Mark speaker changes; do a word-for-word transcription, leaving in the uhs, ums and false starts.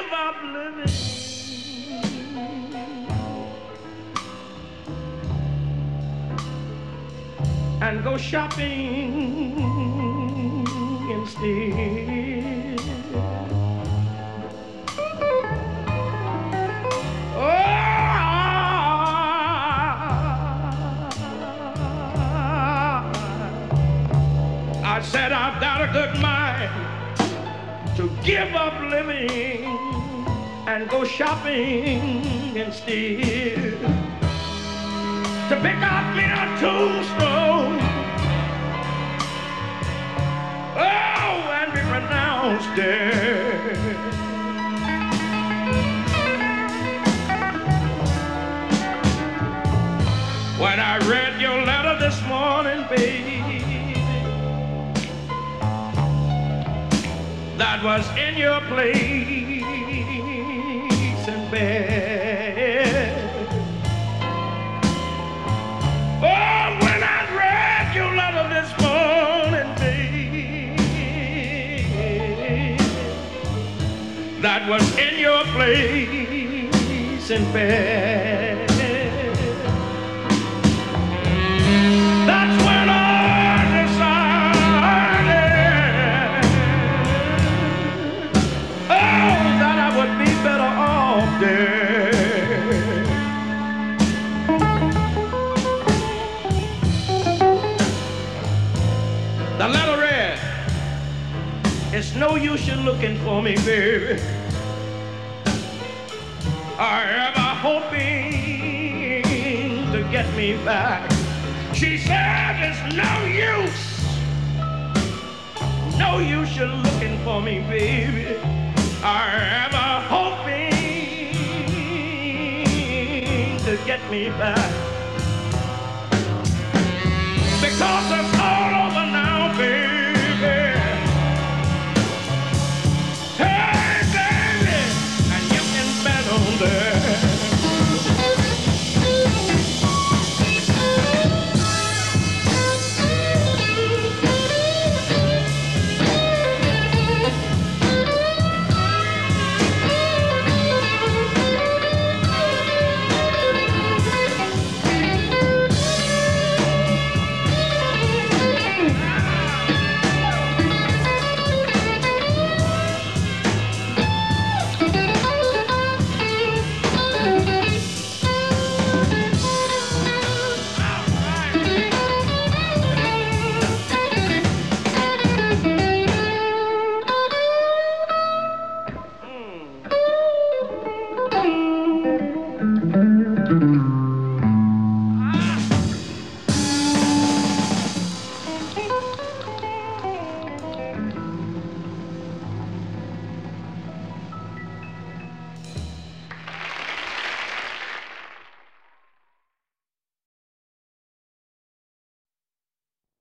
Speaker 1: give up living and go shopping instead. Oh, I said I've got a good mind to give up living and go shopping instead. To pick out me a tombstone, oh, and be renounced dead. When I read your letter this morning, baby, that was in your place in bed. Oh, when I read your letter this morning, baby, that was in your place in bed. That's when I decided, oh, that I would be better off dead. The letter read, it's no use you looking for me, baby, or ever hoping to get me back. She said it's no use, no use you looking for me, baby, or ever hoping to get me back.